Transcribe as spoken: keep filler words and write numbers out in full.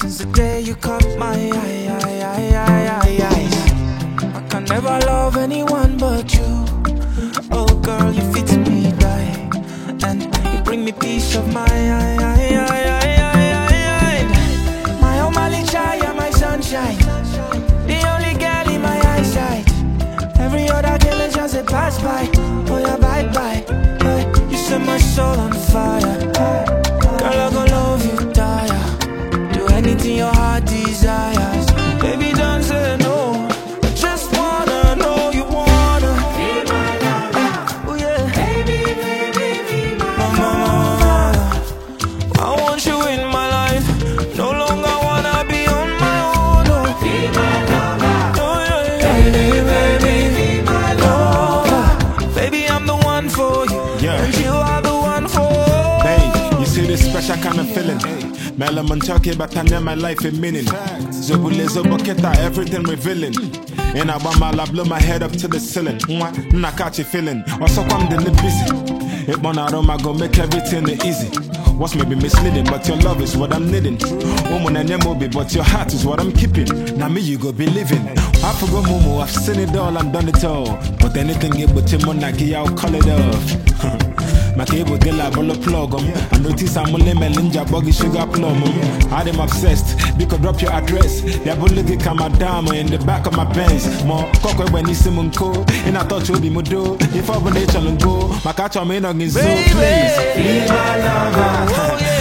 since the day you caught my eye, eye, eye, eye, eye, eye. I can never love anyone but you. Oh girl, you fit me die, and you bring me peace of mind. Eye, eye, eye, eye, eye, eye, eye. My own Malichaya, my sunshine, the only girl in my eyesight. Every other girl is just a pass by. Oh yeah, bye bye. Hey, you set my soul on fire. Girl, I gon' love you, die. Do anything your heart desires. Baby, don't say no. I just wanna know you wanna be my lover. Oh yeah, baby, baby, be my lover. I want you in my life. No longer wanna be on my own. No, be my lover. Oh yeah, yeah, baby, baby, be my lover. Baby, I'm the one for you, yeah. And you are the one for me. Hey, you see this special kind of feeling. Melaman talking about my life in meaning. Zobule Zoboketa, everything revealing. And I want my love, blow my head up to the ceiling. Nah, catch a feeling. Also, come the busy. It one aroma go make everything easy. What's maybe misleading, but your love is what I'm needing. Woman and your mobi, but your heart is what I'm keeping. Now me you go believing. I forgot Momo, I've seen it all and done it all. But anything it but your monarchy, I'll call it off. My cable de la bolo plug um. I notice I'm only melinja buggy sugar plum um. I'm obsessed, because drop your address. Ya bully kama dama in the back of my pants. More cocoa when you see munko. And I thought you'd be mudo. If I were nature and go, my catch on me no gizo, please. Be my lover.